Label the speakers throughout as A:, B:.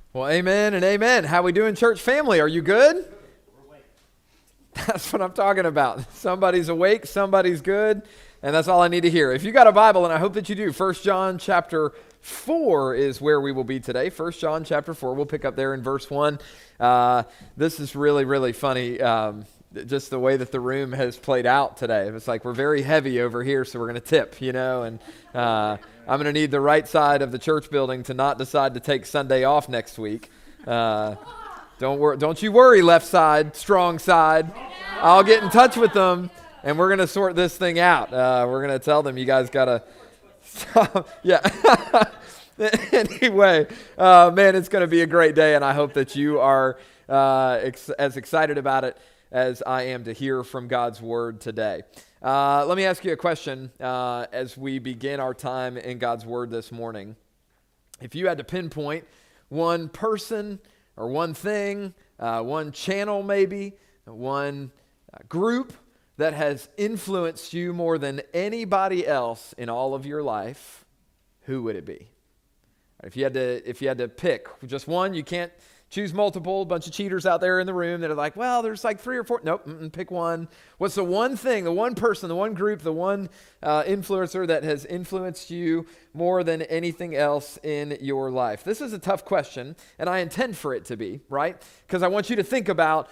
A: Well, amen and amen. How we doing, church family? Are you good? That's what I'm talking about. Somebody's awake, somebody's good, and that's all I need to hear. If you got a Bible, and I hope that you do, 1 John chapter 4 is where we will be today. 1 John chapter 4. We'll pick up there in verse 1. This is really, really funny. Just the way that the room has played out today. It's like we're very heavy over here, so we're going to tip, and I'm going to need the right side of the church building to not decide to take Sunday off next week. Don't you worry, left side, strong side. I'll get in touch with them, and we're going to sort this thing out. We're going to tell them you guys got to stop. Yeah. Anyway, man, it's going to be a great day, and I hope that you are as excited about it as I am to hear from God's word today. Let me ask you a question as we begin our time in God's word this morning. If you had to pinpoint one person or one thing, one channel maybe, one group that has influenced you more than anybody else in all of your life, who would it be? If you had to pick just one, you can't choose multiple. A bunch of cheaters out there in the room that are like, well, there's like 3 or 4. Nope, pick one. What's the one thing, the one person, the one group, the one influencer that has influenced you more than anything else in your life? This is a tough question, and I intend for it to be, right? Because I want you to think about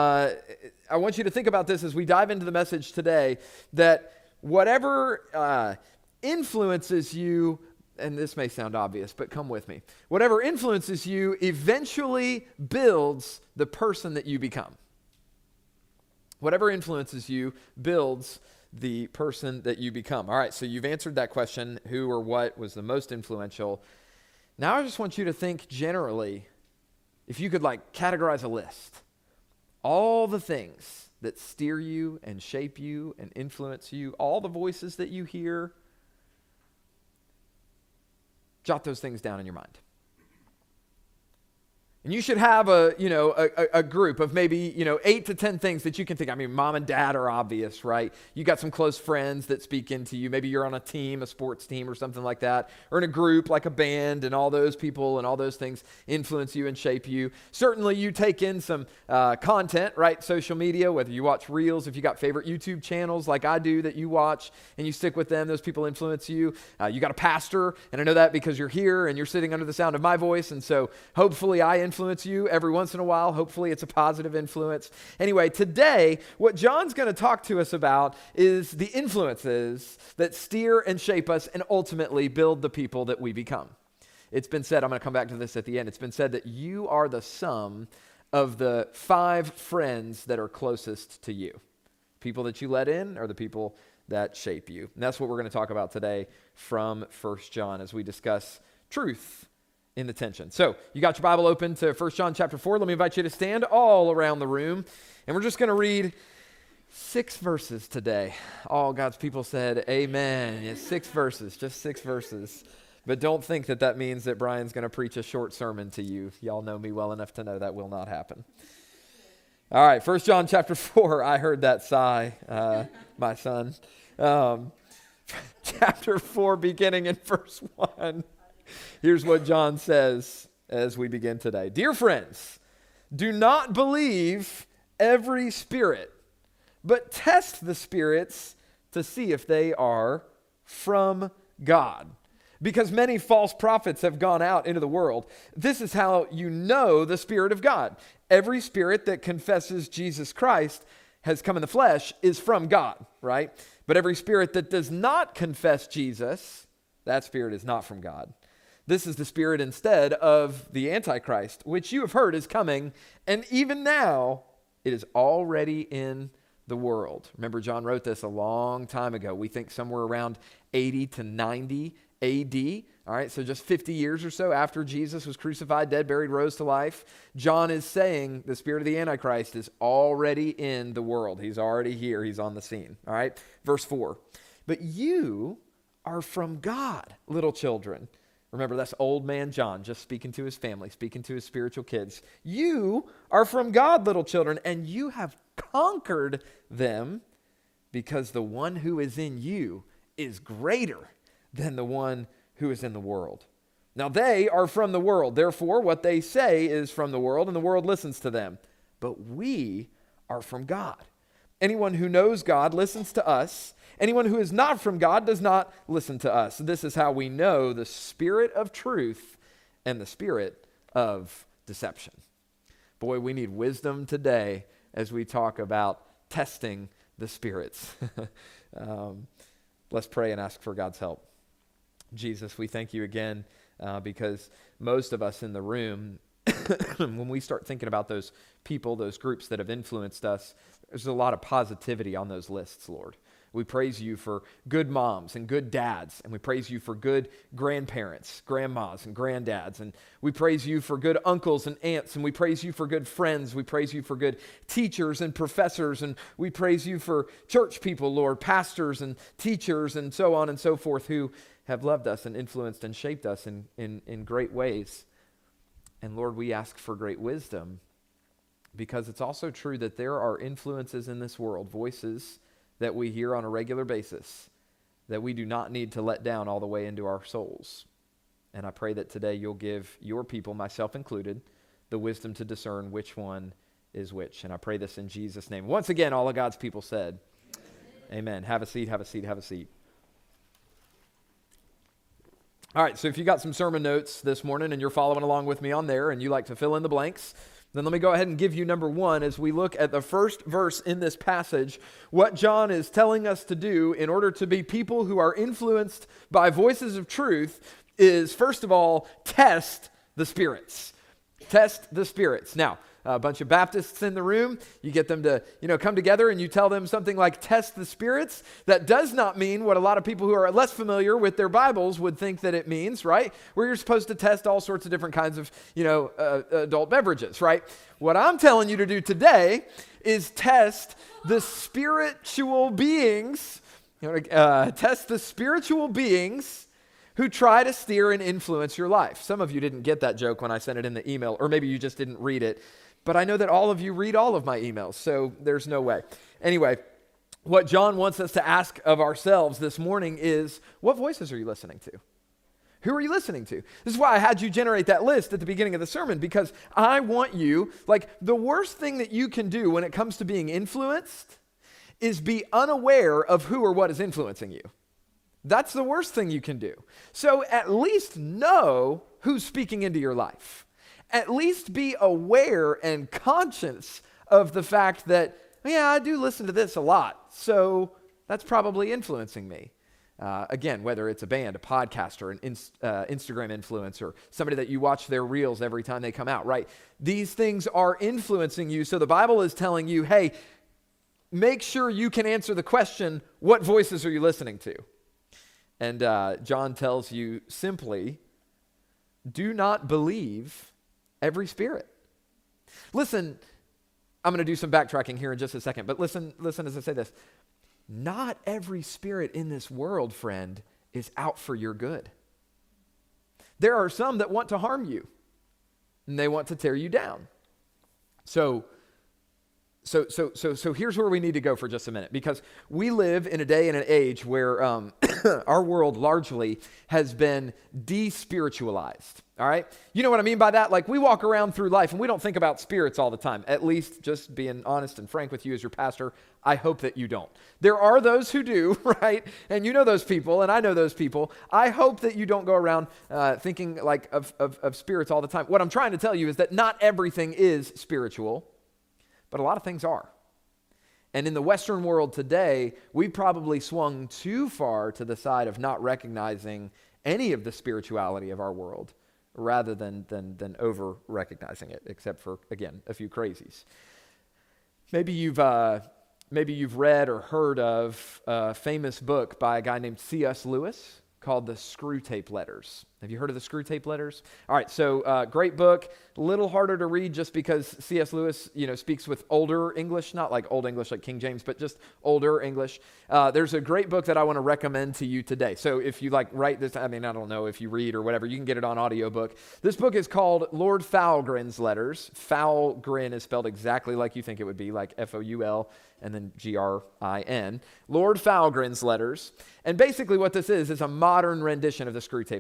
A: this as we dive into the message today, that whatever influences you, and this may sound obvious, but come with me. Whatever influences you eventually builds the person that you become. Whatever influences you builds the person that you become. All right, so you've answered that question, who or what was the most influential. Now I just want you to think generally, if you could categorize a list. All the things that steer you and shape you and influence you, all the voices that you hear, jot those things down in your mind. And you should have a group of maybe 8 to 10 things that you can think. I mean, mom and dad are obvious, right? You got some close friends that speak into you. Maybe you're on a team, a sports team or something like that, or in a group like a band, and all those people and all those things influence you and shape you. Certainly you take in some content, right? Social media, whether you watch Reels, if you got favorite YouTube channels like I do that you watch and you stick with them, those people influence you. You got a pastor, and I know that because you're here and you're sitting under the sound of my voice, and so hopefully I influence you every once in a while. Hopefully it's a positive influence. Anyway, today, what John's going to talk to us about is the influences that steer and shape us and ultimately build the people that we become. It's been said, I'm going to come back to this at the end, it's been said that you are the sum of the 5 friends that are closest to you. People that you let in are the people that shape you. And that's what we're going to talk about today from 1 John as we discuss truth in the tension. So you got your Bible open to 1 John chapter 4. Let me invite you to stand all around the room. And we're just going to read 6 verses today. All God's people said, amen. It's 6 verses, just 6 verses. But don't think that means that Brian's going to preach a short sermon to you. Y'all know me well enough to know that will not happen. All right, 1 John chapter 4. I heard that sigh, my son. Chapter 4, beginning in verse 1. Here's what John says as we begin today. Dear friends, do not believe every spirit, but test the spirits to see if they are from God. Because many false prophets have gone out into the world. This is how you know the Spirit of God. Every spirit that confesses Jesus Christ has come in the flesh is from God, right? But every spirit that does not confess Jesus, that spirit is not from God. This is the spirit instead of the Antichrist, which you have heard is coming, and even now it is already in the world. Remember, John wrote this a long time ago. We think somewhere around 80 to 90 AD. All right, so just 50 years or so after Jesus was crucified, dead, buried, rose to life, John is saying the spirit of the Antichrist is already in the world. He's already here. He's on the scene. All right, verse 4. But you are from God, little children. Remember, that's old man John just speaking to his family, speaking to his spiritual kids. You are from God, little children, and you have conquered them because the one who is in you is greater than the one who is in the world. Now they are from the world. Therefore, what they say is from the world, and the world listens to them. But we are from God. Anyone who knows God listens to us. Anyone who is not from God does not listen to us. This is how we know the spirit of truth and the spirit of deception. Boy, we need wisdom today as we talk about testing the spirits. Let's pray and ask for God's help. Jesus, we thank you again because most of us in the room, when we start thinking about those people, those groups that have influenced us, there's a lot of positivity on those lists, Lord. We praise you for good moms and good dads, and we praise you for good grandparents, grandmas and granddads, and we praise you for good uncles and aunts, and we praise you for good friends. We praise you for good teachers and professors, and we praise you for church people, Lord, pastors and teachers and so on and so forth who have loved us and influenced and shaped us in great ways. And Lord, we ask for great wisdom because it's also true that there are influences in this world, voices that we hear on a regular basis that we do not need to let down all the way into our souls. And I pray that today you'll give your people, myself included, the wisdom to discern which one is which. And I pray this in Jesus' name. Once again, all of God's people said, Amen. Have a seat, have a seat, have a seat. All right, so if you got some sermon notes this morning and you're following along with me on there and you like to fill in the blanks, then let me go ahead and give you number one as we look at the first verse in this passage. What John is telling us to do in order to be people who are influenced by voices of truth is, first of all, test the spirits. Test the spirits. Now, a bunch of Baptists in the room, you get them to, come together and you tell them something like test the spirits. That does not mean what a lot of people who are less familiar with their Bibles would think that it means, right? Where you're supposed to test all sorts of different kinds of, adult beverages, right? What I'm telling you to do today is test the spiritual beings, test the spiritual beings who try to steer and influence your life. Some of you didn't get that joke when I sent it in the email, or maybe you just didn't read it. But I know that all of you read all of my emails, so there's no way. Anyway, what John wants us to ask of ourselves this morning is, what voices are you listening to? Who are you listening to? This is why I had you generate that list at the beginning of the sermon, because I want you, the worst thing that you can do when it comes to being influenced is be unaware of who or what is influencing you. That's the worst thing you can do. So at least know who's speaking into your life. At least be aware and conscious of the fact that, I do listen to this a lot, so that's probably influencing me. Again, whether it's a band, a podcast, or an Instagram influencer, somebody that you watch their reels every time they come out, right? These things are influencing you, so the Bible is telling you, hey, make sure you can answer the question, what voices are you listening to? And John tells you simply, do not believe every spirit. Listen, I'm going to do some backtracking here in just a second, but listen as I say this. Not every spirit in this world, friend, is out for your good. There are some that want to harm you, and they want to tear you down. So here's where we need to go for just a minute, because we live in a day and an age where our world largely has been de-spiritualized, all right? You know what I mean by that? We walk around through life and we don't think about spirits all the time. At least, just being honest and frank with you as your pastor, I hope that you don't. There are those who do, right? And you know those people, and I know those people. I hope that you don't go around thinking of spirits all the time. What I'm trying to tell you is that not everything is spiritual, but a lot of things are. And in the Western world today, we probably swung too far to the side of not recognizing any of the spirituality of our world rather than over-recognizing it, except for, again, a few crazies. Maybe you've read or heard of a famous book by a guy named C.S. Lewis called The Screwtape Letters. Have you heard of The Screwtape Letters? All right, so great book, a little harder to read just because C.S. Lewis, speaks with older English, not like Old English like King James, but just older English. There's a great book that I want to recommend to you today. So if you write this, I don't know if you read or whatever, you can get it on audiobook. This book is called Lord Foulgrin's Letters. Foulgrin is spelled exactly like you think it would be, like Foul and then Grin. Lord Foulgrin's Letters. And basically what this is a modern rendition of the Screwtape Letters. The whole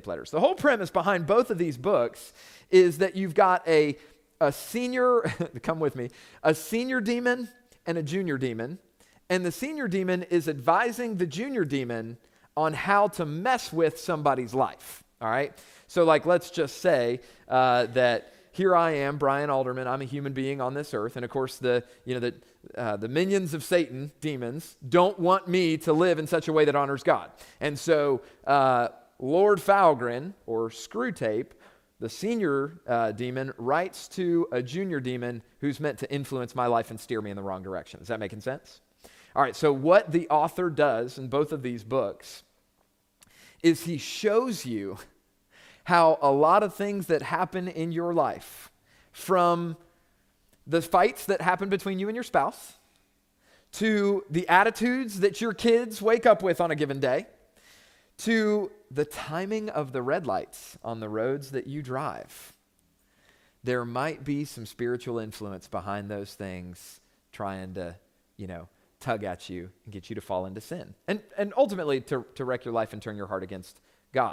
A: whole premise behind both of these books is that you've got a senior, come with me, a senior demon and a junior demon. And the senior demon is advising the junior demon on how to mess with somebody's life, all right? So like, let's just say that here I am, Brian Alderman, I'm a human being on this earth, and of course the minions of Satan, demons, don't want me to live in such a way that honors God. And so Lord Falgren, or Screwtape, the senior demon, writes to a junior demon who's meant to influence my life and steer me in the wrong direction. Is that making sense? All right, so what the author does in both of these books is he shows you how a lot of things that happen in your life, from the fights that happen between you and your spouse, to the attitudes that your kids wake up with on a given day, to the timing of the red lights on the roads that you drive, there might be some spiritual influence behind those things trying to, tug at you and get you to fall into sin. And ultimately to wreck your life and turn your heart against God.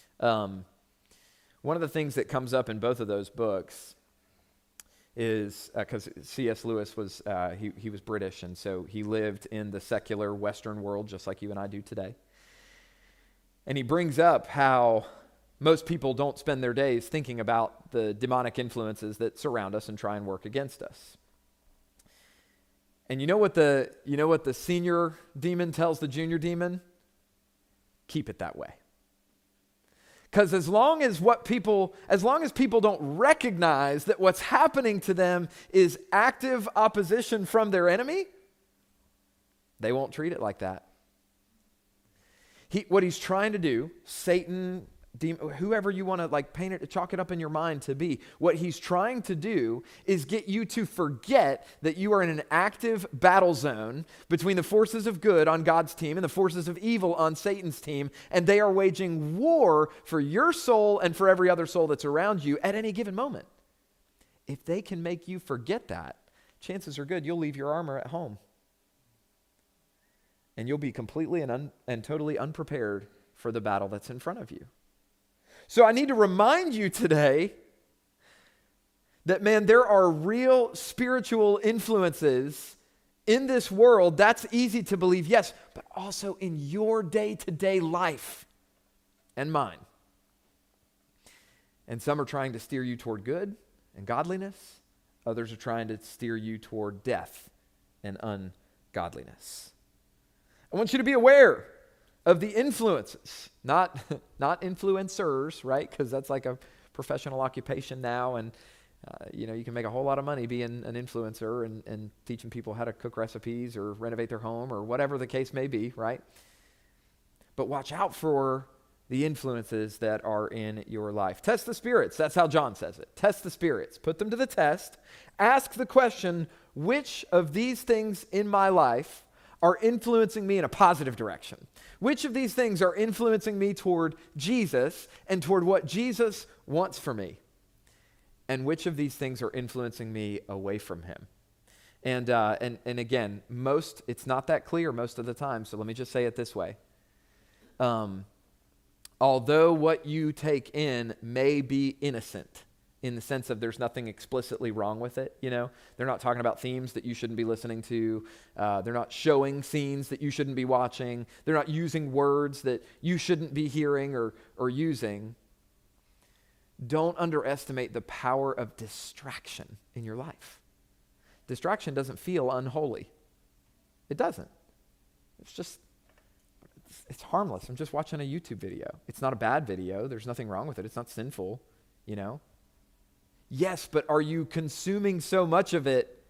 A: One of the things that comes up in both of those books is, because C.S. Lewis was, he was British, and so he lived in the secular Western world just like you and I do today. And he brings up how most people don't spend their days thinking about the demonic influences that surround us and try and work against us. And you know what the senior demon tells the junior demon? Keep it that way. Because as long as people don't recognize that what's happening to them is active opposition from their enemy, they won't treat it like that. What he's trying to do, Satan, whoever you want to paint it, chalk it up in your mind to be, what he's trying to do is get you to forget that you are in an active battle zone between the forces of good on God's team and the forces of evil on Satan's team, and they are waging war for your soul and for every other soul that's around you at any given moment. If they can make you forget that, chances are good you'll leave your armor at home. And you'll be completely and totally unprepared for the battle that's in front of you. So I need to remind you today that, man, there are real spiritual influences in this world. That's easy to believe, yes, but also in your day-to-day life and mine. And some are trying to steer you toward good and godliness. Others are trying to steer you toward death and ungodliness. I want you to be aware of the influences, not influencers, right? Because that's like a professional occupation now, and you can make a whole lot of money being an influencer and teaching people how to cook recipes or renovate their home or whatever the case may be, right? But watch out for the influences that are in your life. Test the spirits. That's how John says it. Test the spirits. Put them to the test. Ask the question, which of these things in my life are influencing me in a positive direction? Which of these things are influencing me toward Jesus and toward what Jesus wants for me? And which of these things are influencing me away from him? And again, it's not that clear most of the time, so let me just say it this way. Although what you take in may be innocent, in the sense of there's nothing explicitly wrong with it, They're not talking about themes that you shouldn't be listening to. They're not showing scenes that you shouldn't be watching. They're not using words that you shouldn't be hearing or using. Don't underestimate the power of distraction in your life. Distraction doesn't feel unholy. It doesn't. It's harmless. I'm just watching a YouTube video. It's not a bad video. There's nothing wrong with it. It's not sinful, Yes, but are you consuming so much of it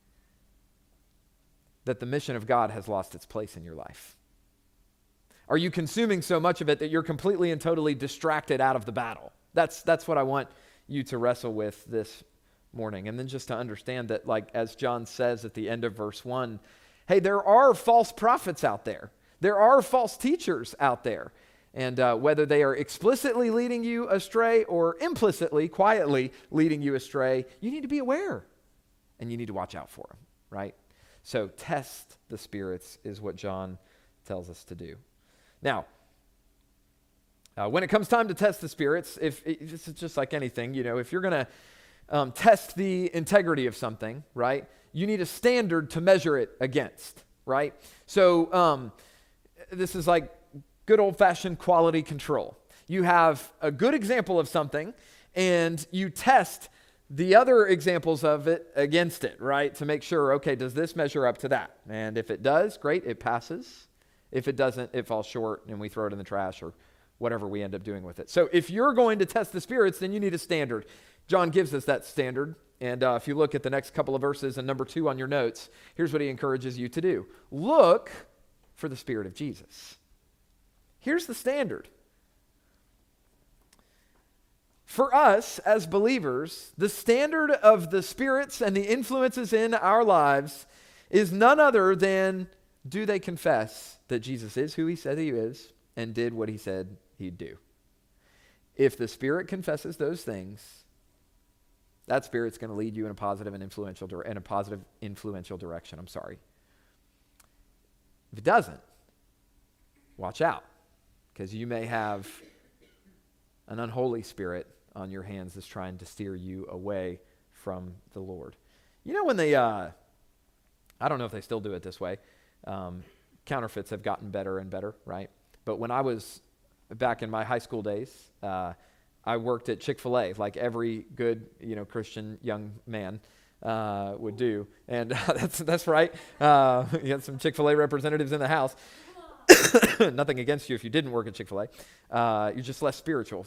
A: that the mission of God has lost its place in your life? Are you consuming so much of it that you're completely and totally distracted out of the battle? That's what I want you to wrestle with this morning. And then just to understand that, as John says at the end of verse 1, hey, there are false prophets out there. There are false teachers out there. And whether they are explicitly leading you astray or implicitly, quietly leading you astray, you need to be aware and you need to watch out for them, right? So test the spirits is what John tells us to do. Now, When it comes time to test the spirits, it's just like anything, if you're going to test the integrity of something, right, you need a standard to measure it against, right? So this is like good old-fashioned quality control. You have a good example of something, and you test the other examples of it against it, right, to make sure, okay, does this measure up to that? And if it does, great, it passes. If it doesn't, it falls short, and we throw it in the trash or whatever we end up doing with it. So if you're going to test the spirits, then you need a standard. John gives us that standard. And if you look at the next couple of verses and number 2 on your notes, here's what he encourages you to do. Look for the Spirit of Jesus. Here's the standard. For us as believers, the standard of the spirits and the influences in our lives is none other than, do they confess that Jesus is who he said he is and did what he said he'd do? If the Spirit confesses those things, that Spirit's going to lead you in a positive and influential direction. If it doesn't, watch out, because you may have an unholy spirit on your hands that's trying to steer you away from the Lord. When they, I don't know if they still do it this way. Counterfeits have gotten better and better, right? But when I was back in my high school days, I worked at Chick-fil-A, like every good, Christian young man would do. And that's right. You got some Chick-fil-A representatives in the house. Nothing against you if you didn't work at Chick-fil-A. You're just less spiritual,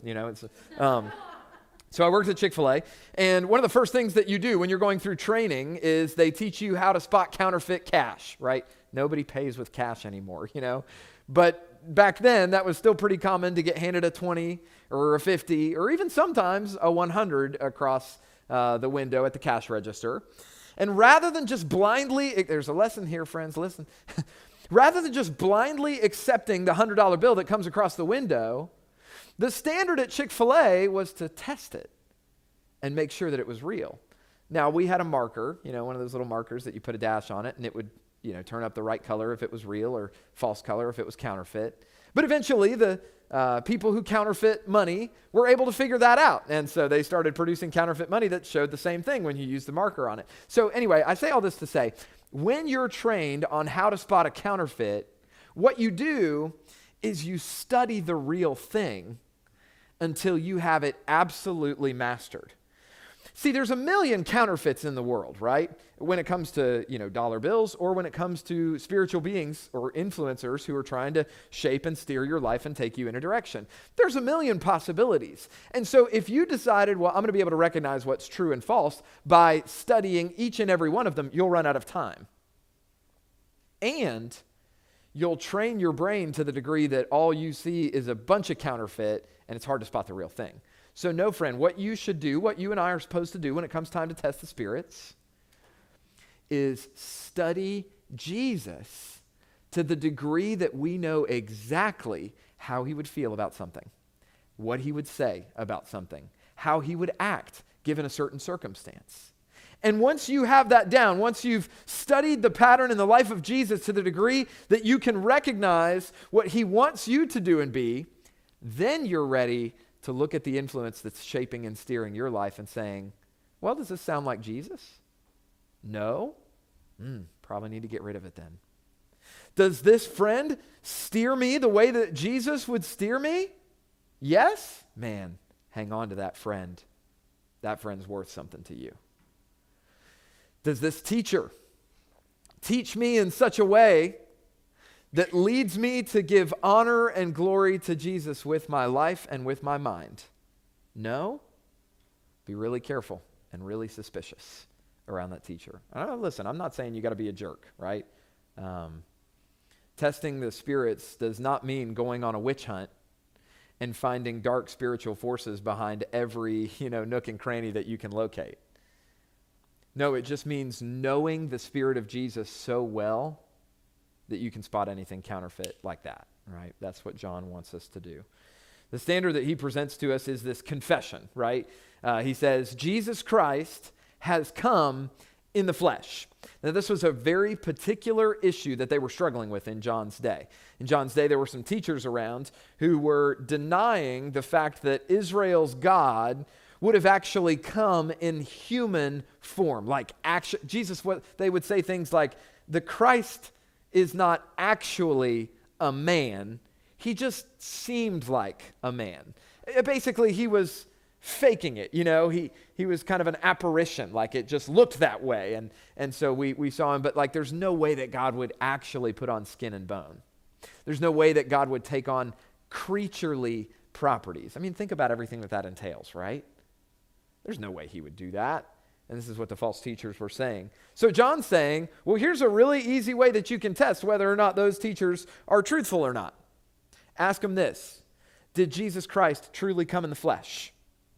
A: So I worked at Chick-fil-A, and one of the first things that you do when you're going through training is they teach you how to spot counterfeit cash, right? Nobody pays with cash anymore, But back then, that was still pretty common to get handed a 20 or a 50 or even sometimes a 100 across the window at the cash register. And rather than just blindly, there's a lesson here, friends, listen. Rather than just blindly accepting the $100 bill that comes across the window, the standard at Chick-fil-A was to test it and make sure that it was real. Now, we had a marker, one of those little markers that you put a dash on it, and it would, turn up the right color if it was real or false color if it was counterfeit. But eventually, the people who counterfeit money were able to figure that out. And so they started producing counterfeit money that showed the same thing when you used the marker on it. So anyway, I say all this to say, when you're trained on how to spot a counterfeit, what you do is you study the real thing until you have it absolutely mastered. See, there's a million counterfeits in the world, right? When it comes to, dollar bills, or when it comes to spiritual beings or influencers who are trying to shape and steer your life and take you in a direction. There's a million possibilities. And so if you decided, well, I'm going to be able to recognize what's true and false by studying each and every one of them, you'll run out of time. And you'll train your brain to the degree that all you see is a bunch of counterfeit, and it's hard to spot the real thing. So no, friend, what you should do, what you and I are supposed to do when it comes time to test the spirits, is study Jesus to the degree that we know exactly how he would feel about something, what he would say about something, how he would act given a certain circumstance. And once you have that down, once you've studied the pattern in the life of Jesus to the degree that you can recognize what he wants you to do and be, then you're ready to look at the influence that's shaping and steering your life and saying, well, does this sound like Jesus? No? Probably need to get rid of it then. Does this friend steer me the way that Jesus would steer me? Yes? Man, hang on to that friend. That friend's worth something to you. Does this teacher teach me in such a way that leads me to give honor and glory to Jesus with my life and with my mind? No? Be really careful and really suspicious around that teacher. Listen, I'm not saying you got to be a jerk, right? Testing the spirits does not mean going on a witch hunt and finding dark spiritual forces behind every, nook and cranny that you can locate. No, it just means knowing the Spirit of Jesus so well that you can spot anything counterfeit like that, right? That's what John wants us to do. The standard that he presents to us is this confession, right? He says, Jesus Christ has come in the flesh. Now, this was a very particular issue that they were struggling with in John's day. In John's day, there were some teachers around who were denying the fact that Israel's God would have actually come in human form. Like Jesus, they would say things like, the Christ is not actually a man. He just seemed like a man. Basically, he was faking it, he was kind of an apparition, like it just looked that way, and so we saw him, but like there's no way that God would actually put on skin and bone. There's no way that God would take on creaturely properties. I mean, think about everything that entails, right? There's no way he would do that, and this is what the false teachers were saying. So John's saying, well, here's a really easy way that you can test whether or not those teachers are truthful or not. Ask them this: did Jesus Christ truly come in the flesh?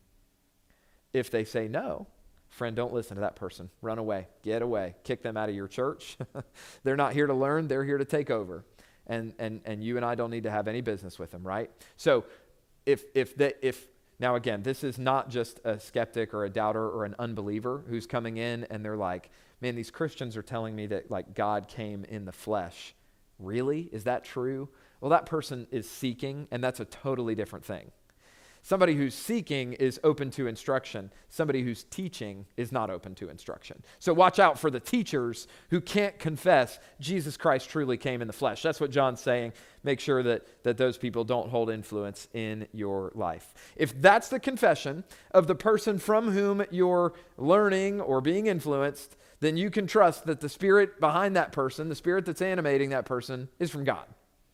A: If they say no, friend, don't listen to that person. Run away. Get away. Kick them out of your church. They're not here to learn. They're here to take over. And you and I don't need to have any business with them, right? So if now again, this is not just a skeptic or a doubter or an unbeliever who's coming in and they're like, man, these Christians are telling me that like God came in the flesh. Really? Is that true? Well, that person is seeking, and that's a totally different thing. Somebody who's seeking is open to instruction. Somebody who's teaching is not open to instruction. So watch out for the teachers who can't confess Jesus Christ truly came in the flesh. That's what John's saying. Make sure that those people don't hold influence in your life. If that's the confession of the person from whom you're learning or being influenced, then you can trust that the spirit behind that person, the spirit that's animating that person, is from God.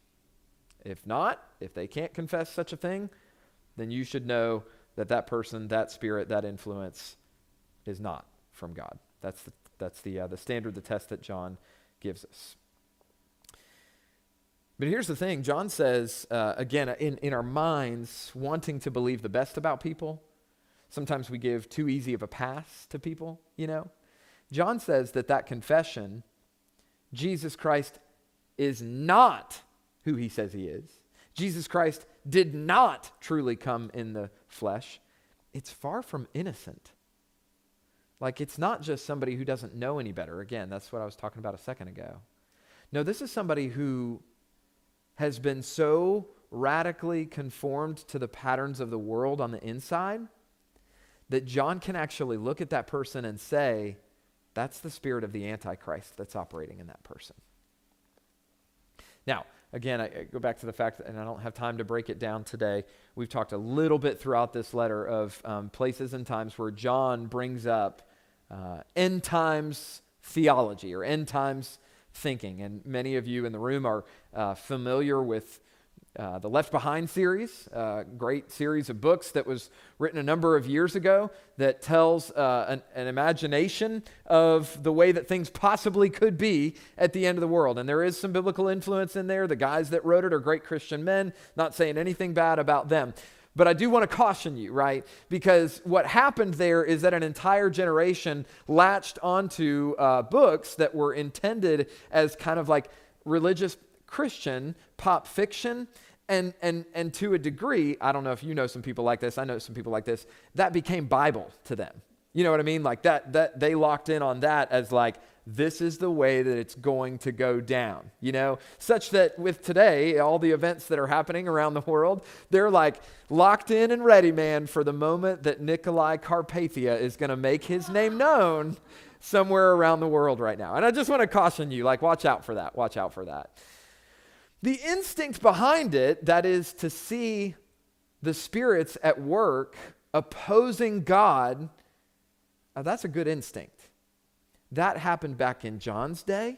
A: If not, if they can't confess such a thing, then you should know that person, that spirit, that influence is not from God. That's the standard, the test that John gives us. But here's the thing. John says, again, in our minds, wanting to believe the best about people, sometimes we give too easy of a pass to people, John says that confession, Jesus Christ is not who he says he is. Jesus Christ did not truly come in the flesh. It's far from innocent. Like, it's not just somebody who doesn't know any better. Again, that's what I was talking about a second ago. No, this is somebody who has been so radically conformed to the patterns of the world on the inside that John can actually look at that person and say, that's the spirit of the Antichrist that's operating in that person. Now, again, I go back to the fact that, and I don't have time to break it down today, we've talked a little bit throughout this letter of places and times where John brings up end times theology or end times thinking. And many of you in the room are familiar with the Left Behind series, a great series of books that was written a number of years ago that tells an imagination of the way that things possibly could be at the end of the world. And there is some biblical influence in there. The guys that wrote it are great Christian men, not saying anything bad about them. But I do want to caution you, right? Because what happened there is that an entire generation latched onto books that were intended as kind of like religious Christian pop fiction, and to a degree, I don't know if you know some people like this, I know some people like this, that became Bible to them. You know what I mean? Like that they locked in on that as like, this is the way that it's going to go down, such that with today, all the events that are happening around the world, they're like locked in and ready, man, for the moment that Nikolai Carpathia is going to make his name known somewhere around the world right now. And I just want to caution you, like, watch out for that. Watch out for that. The instinct behind it, that is to see the spirits at work opposing God, that's a good instinct. That happened back in John's day.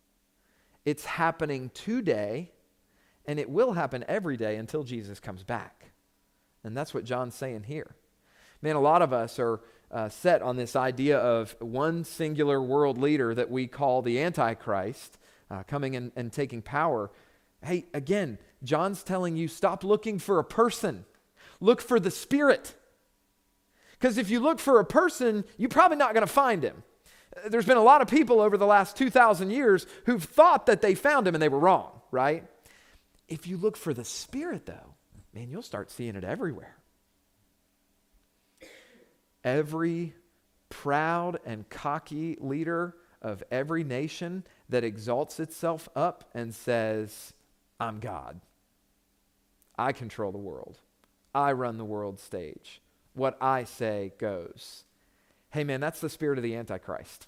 A: It's happening today, and it will happen every day until Jesus comes back. And that's what John's saying here. Man, a lot of us are set on this idea of one singular world leader that we call the Antichrist coming and taking power. Hey, again, John's telling you, stop looking for a person. Look for the Spirit. Because if you look for a person, you're probably not going to find him. There's been a lot of people over the last 2,000 years who've thought that they found him and they were wrong, right? If you look for the Spirit, though, man, you'll start seeing it everywhere. Every proud and cocky leader of every nation that exalts itself up and says, I'm God. I control the world. I run the world stage. What I say goes. Hey man, that's the spirit of the Antichrist.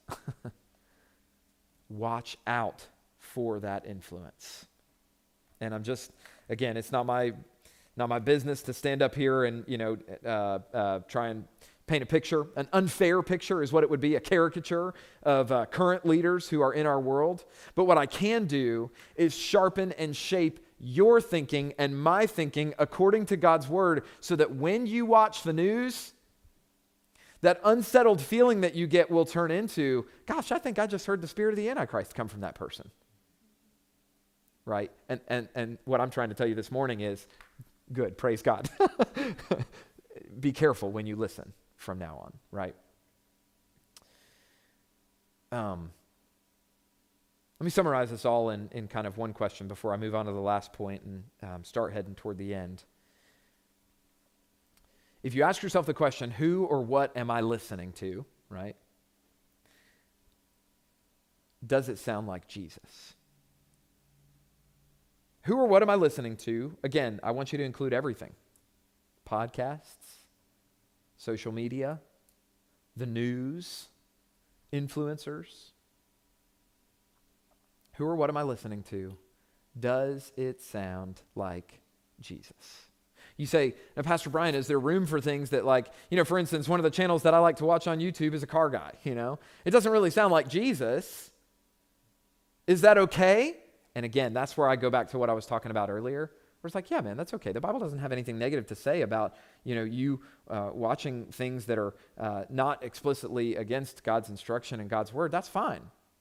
A: Watch out for that influence. And I'm just, again, it's not my business to stand up here and, try and paint a picture. An unfair picture is what it would be, a caricature of current leaders who are in our world. But what I can do is sharpen and shape your thinking and my thinking according to God's word, so that when you watch the news, that unsettled feeling that you get will turn into, gosh, I think I just heard the spirit of the Antichrist come from that person. Right? And what I'm trying to tell you this morning is, good, praise God. Be careful when you listen from now on, right? Let me summarize this all in kind of one question before I move on to the last point and start heading toward the end. If you ask yourself the question, who or what am I listening to, right? Does it sound like Jesus? Who or what am I listening to? Again, I want you to include everything. Podcasts, social media, the news, influencers. Who or what am I listening to? Does it sound like Jesus? You say, now, Pastor Brian, is there room for things that, like, for instance, one of the channels that I like to watch on YouTube is a car guy, It doesn't really sound like Jesus. Is that okay? And again, that's where I go back to what I was talking about earlier, where it's like, yeah, man, that's okay. The Bible doesn't have anything negative to say about, you watching things that are not explicitly against God's instruction and God's word. That's fine.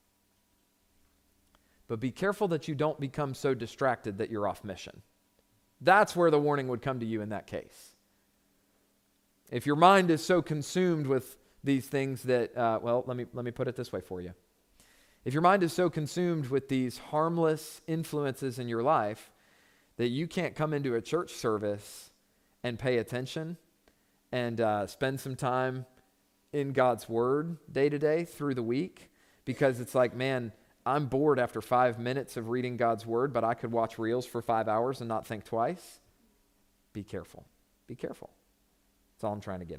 A: But be careful that you don't become so distracted that you're off mission. That's where the warning would come to you in that case. If your mind is so consumed with these things that, let me put it this way for you. If your mind is so consumed with these harmless influences in your life that you can't come into a church service and pay attention and spend some time in God's word day to day through the week, because it's like, man, I'm bored after 5 minutes of reading God's word, but I could watch reels for 5 hours and not think twice. Be careful. Be careful. That's all I'm trying to get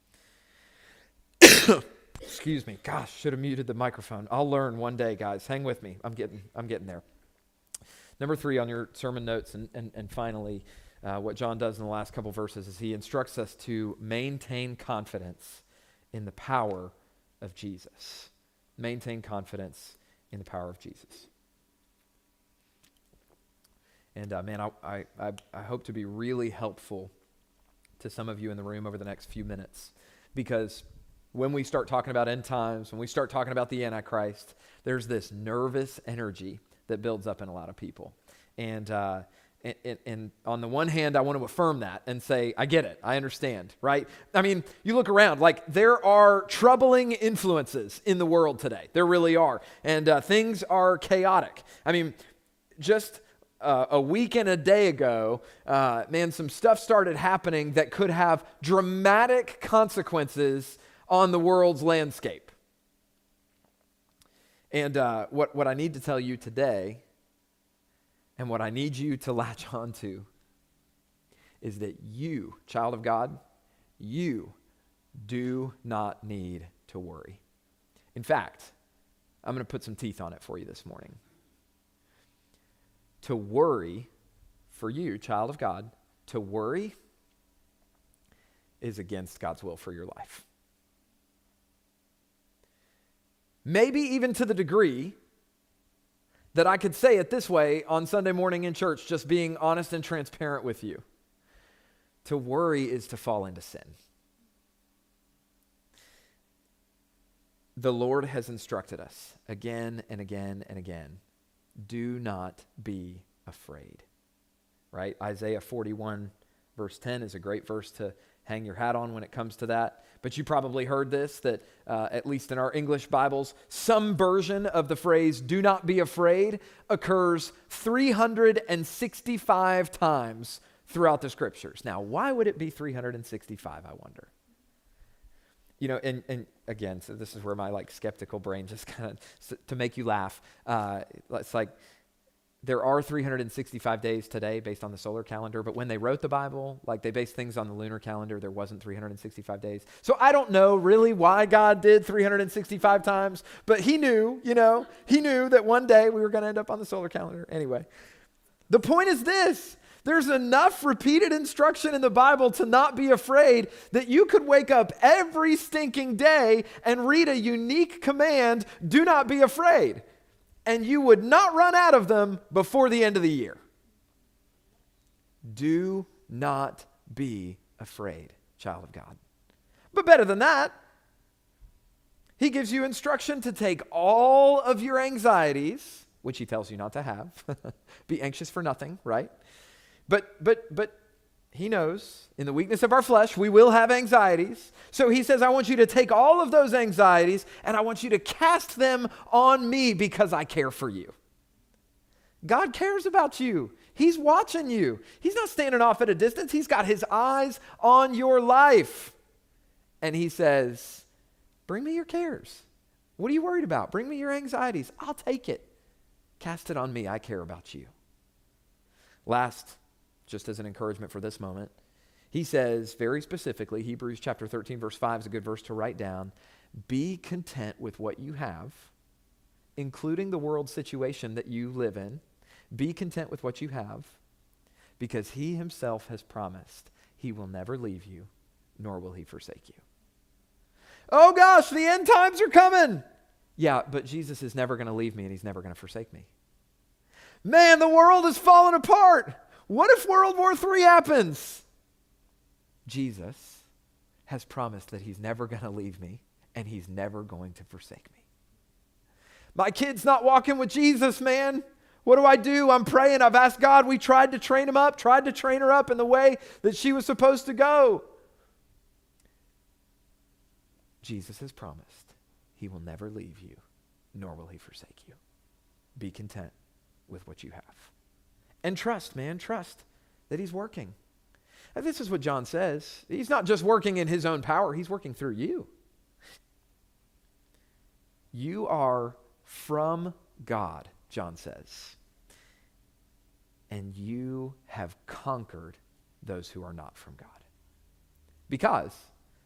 A: at. Excuse me. Gosh, should have muted the microphone. I'll learn one day, guys. Hang with me. I'm getting there. Number 3 on your sermon notes, and finally, what John does in the last couple verses is he instructs us to maintain confidence in the power of Jesus. Maintain confidence in the power of Jesus. And man, I hope to be really helpful to some of you in the room over the next few minutes, because when we start talking about end times, when we start talking about the Antichrist, there's this nervous energy that builds up in a lot of people. And on the one hand, I want to affirm that and say, I get it, I understand, right? I mean, you look around, like, there are troubling influences in the world today. There really are. And things are chaotic. I mean, just a week and a day ago, man, some stuff started happening that could have dramatic consequences on the world's landscape. And what I need to tell you today, and what I need you to latch on to, is that you, child of God, you do not need to worry. In fact, I'm going to put some teeth on it for you this morning. To worry, for you, child of God, to worry is against God's will for your life. Maybe even to the degree that I could say it this way on Sunday morning in church, just being honest and transparent with you. To worry is to fall into sin. The Lord has instructed us again and again and again, do not be afraid, right? Isaiah 41 verse 10 is a great verse to hang your hat on when it comes to that. But you probably heard this, that at least in our English Bibles, some version of the phrase, do not be afraid, occurs 365 times throughout the scriptures. Now, why would it be 365, I wonder? and again, so this is where my skeptical brain just kind of, to make you laugh, it's like there are 365 days today based on the solar calendar, but when they wrote the Bible, they based things on the lunar calendar, there wasn't 365 days. So I don't know really why God did 365 times, but he knew that one day we were going to end up on the solar calendar. Anyway, the point is this. There's enough repeated instruction in the Bible to not be afraid that you could wake up every stinking day and read a unique command, do not be afraid, and you would not run out of them before the end of the year. Do not be afraid, child of God. But better than that, he gives you instruction to take all of your anxieties, which he tells you not to have. Be anxious for nothing, right? But he knows in the weakness of our flesh, we will have anxieties. So he says, I want you to take all of those anxieties and I want you to cast them on me because I care for you. God cares about you. He's watching you. He's not standing off at a distance. He's got his eyes on your life. And he says, bring me your cares. What are you worried about? Bring me your anxieties. I'll take it. Cast it on me. I care about you. Last, just as an encouragement for this moment, he says very specifically, Hebrews chapter 13, verse 5 is a good verse to write down. Be content with what you have, including the world situation that you live in. Be content with what you have, because he himself has promised he will never leave you, nor will he forsake you. Oh gosh, the end times are coming. Yeah, but Jesus is never going to leave me and he's never going to forsake me. Man, the world is falling apart. What if World War III happens? Jesus has promised that he's never going to leave me and he's never going to forsake me. My kid's not walking with Jesus, man. What do? I'm praying. I've asked God. We tried to train him up, tried to train her up in the way that she was supposed to go. Jesus has promised he will never leave you, nor will he forsake you. Be content with what you have. And trust, man, trust that he's working. And this is what John says. He's not just working in his own power, he's working through you. You are from God, John says. And you have conquered those who are not from God. Because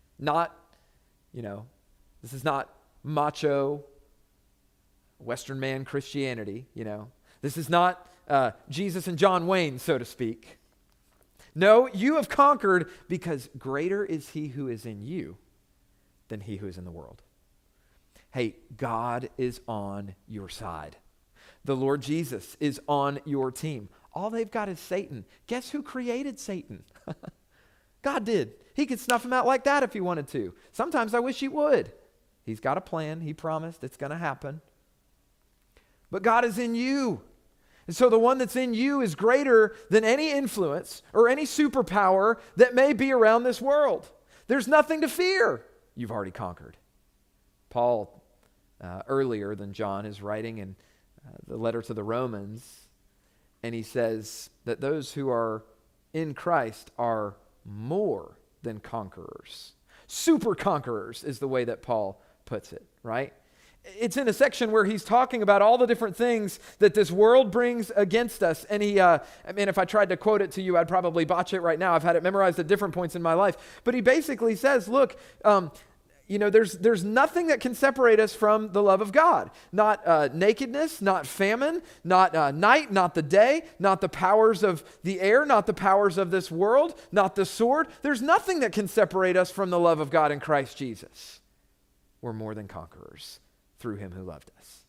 A: this is not macho Western man Christianity, This is not Jesus and John Wayne, so to speak. No, you have conquered because greater is he who is in you than he who is in the world. Hey, God is on your side. The Lord Jesus is on your team. All they've got is Satan. Guess who created Satan? God did. He could snuff him out like that if he wanted to. Sometimes I wish he would. He's got a plan. He promised it's going to happen. But God is in you. And so the one that's in you is greater than any influence or any superpower that may be around this world. There's nothing to fear. You've already conquered. Paul, earlier than John, is writing in the letter to the Romans, and he says that those who are in Christ are more than conquerors. Super conquerors is the way that Paul puts it, right? It's in a section where he's talking about all the different things that this world brings against us. And if I tried to quote it to you, I'd probably botch it right now. I've had it memorized at different points in my life. But he basically says, look, there's nothing that can separate us from the love of God. Not nakedness, not famine, not night, not the day, not the powers of the air, not the powers of this world, not the sword. There's nothing that can separate us from the love of God in Christ Jesus. We're more than conquerors through him who loved us.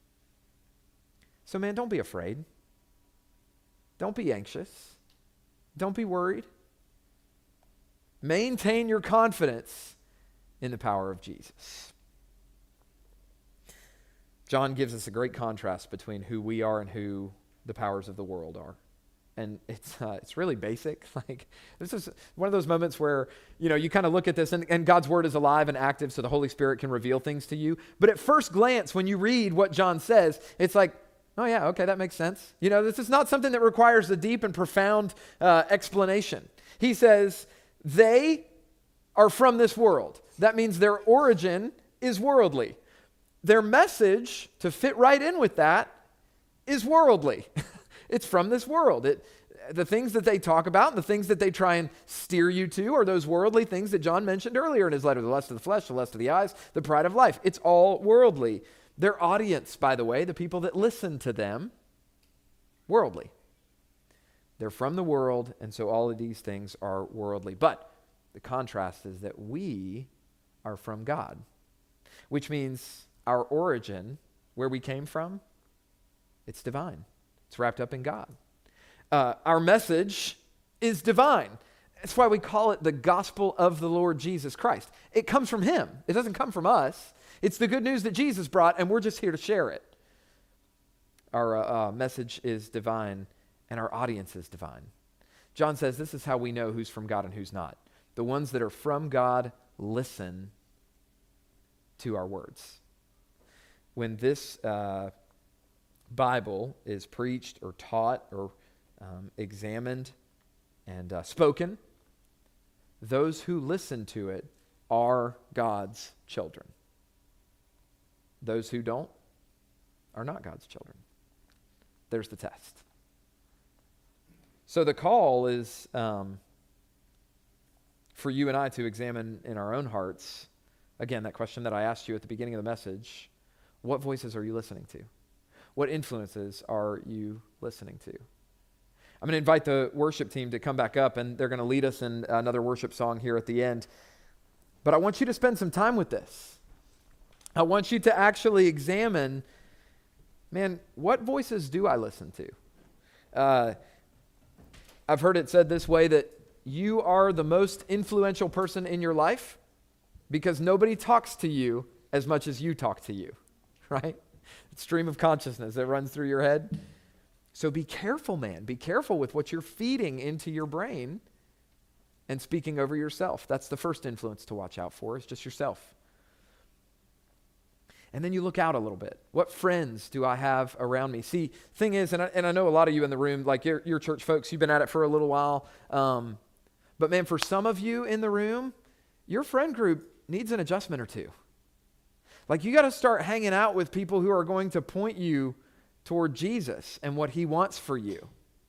A: So man, don't be afraid. Don't be anxious. Don't be worried. Maintain your confidence in the power of Jesus. John gives us a great contrast between who we are and who the powers of the world are. And it's really basic. This is one of those moments where, you kind of look at this and God's word is alive and active, so the Holy Spirit can reveal things to you. But at first glance, when you read what John says, it's like, oh yeah, okay, that makes sense. This is not something that requires a deep and profound explanation. He says, they are from this world. That means their origin is worldly. Their message, to fit right in with that, is worldly. It's from this world. The things that they talk about, the things that they try and steer you to are those worldly things that John mentioned earlier in his letter, the lust of the flesh, the lust of the eyes, the pride of life. It's all worldly. Their audience, by the way, the people that listen to them, worldly. They're from the world, and so all of these things are worldly. But the contrast is that we are from God, which means our origin, where we came from, it's divine. It's wrapped up in God. Our message is divine. That's why we call it the gospel of the Lord Jesus Christ. It comes from him. It doesn't come from us. It's the good news that Jesus brought, and we're just here to share it. Our message is divine, and our audience is divine. John says this is how we know who's from God and who's not. The ones that are from God listen to our words. When this Bible is preached or taught or examined and spoken, those who listen to it are God's children. Those who don't are not God's children. There's the test. So the call is for you and I to examine in our own hearts, again, that question that I asked you at the beginning of the message, what voices are you listening to? What influences are you listening to? I'm going to invite the worship team to come back up, and they're going to lead us in another worship song here at the end. But I want you to spend some time with this. I want you to actually examine, man, what voices do I listen to? I've heard it said this way, that you are the most influential person in your life because nobody talks to you as much as you talk to you, right? Stream of consciousness that runs through your head. So be careful, man. Be careful with what you're feeding into your brain and speaking over yourself. That's the first influence to watch out for, is just yourself. And then you look out a little bit. What friends do I have around me? See, thing is, and I know a lot of you in the room, like you're church folks, you've been at it for a little while. But man, for some of you in the room, your friend group needs an adjustment or two. Like you got to start hanging out with people who are going to point you toward Jesus and what he wants for you.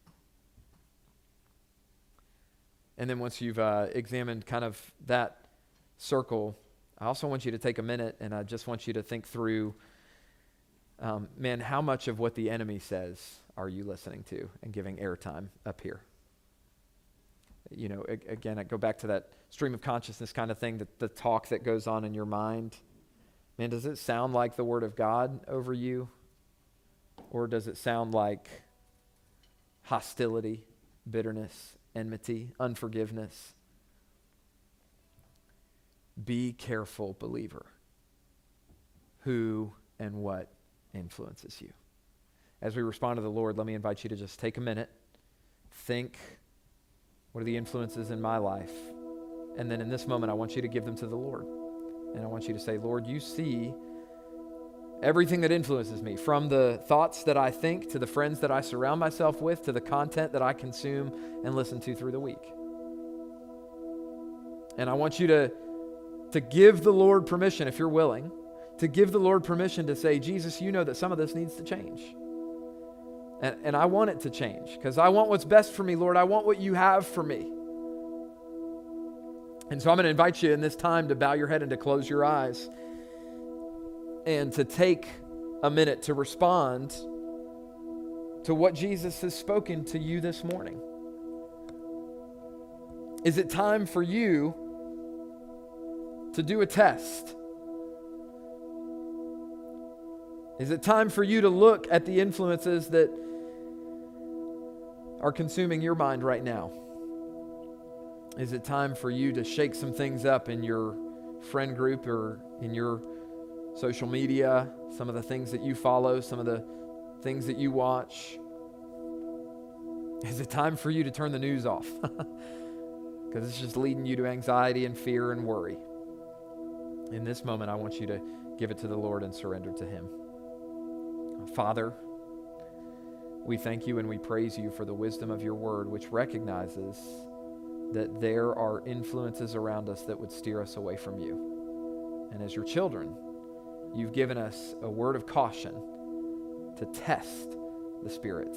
A: And then once you've examined kind of that circle, I also want you to take a minute, and I just want you to think through, man, how much of what the enemy says are you listening to and giving airtime up here? You know, again, I go back to that stream of consciousness kind of thing, the talk that goes on in your mind. Man, does it sound like the word of God over you? Or does it sound like hostility, bitterness, enmity, unforgiveness? Be careful, believer, who and what influences you. As we respond to the Lord, let me invite you to just take a minute, think, what are the influences in my life? And then in this moment, I want you to give them to the Lord. And I want you to say, Lord, you see everything that influences me, from the thoughts that I think, to the friends that I surround myself with, to the content that I consume and listen to through the week. And I want you to give the Lord permission, if you're willing, to give the Lord permission to say, Jesus, you know that some of this needs to change. And I want it to change because I want what's best for me, Lord. I want what you have for me. And so I'm going to invite you in this time to bow your head and to close your eyes and to take a minute to respond to what Jesus has spoken to you this morning. Is it time for you to do a test? Is it time for you to look at the influences that are consuming your mind right now? Is it time for you to shake some things up in your friend group or in your social media, some of the things that you follow, some of the things that you watch? Is it time for you to turn the news off? Because it's just leading you to anxiety and fear and worry. In this moment, I want you to give it to the Lord and surrender to him. Father, we thank you and we praise you for the wisdom of your word, which recognizes that there are influences around us that would steer us away from you. And as your children, you've given us a word of caution to test the spirits.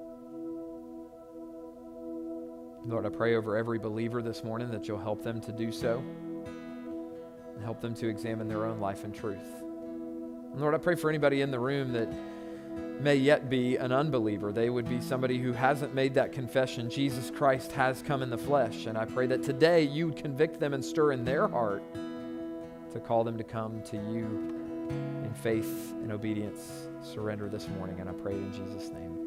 A: Lord, I pray over every believer this morning that you'll help them to do so and help them to examine their own life and truth. And Lord, I pray for anybody in the room that may yet be an unbeliever. They would be somebody who hasn't made that confession. Jesus Christ has come in the flesh. And I pray that today you would convict them and stir in their heart to call them to come to you in faith and obedience. Surrender this morning. And I pray it in Jesus' name.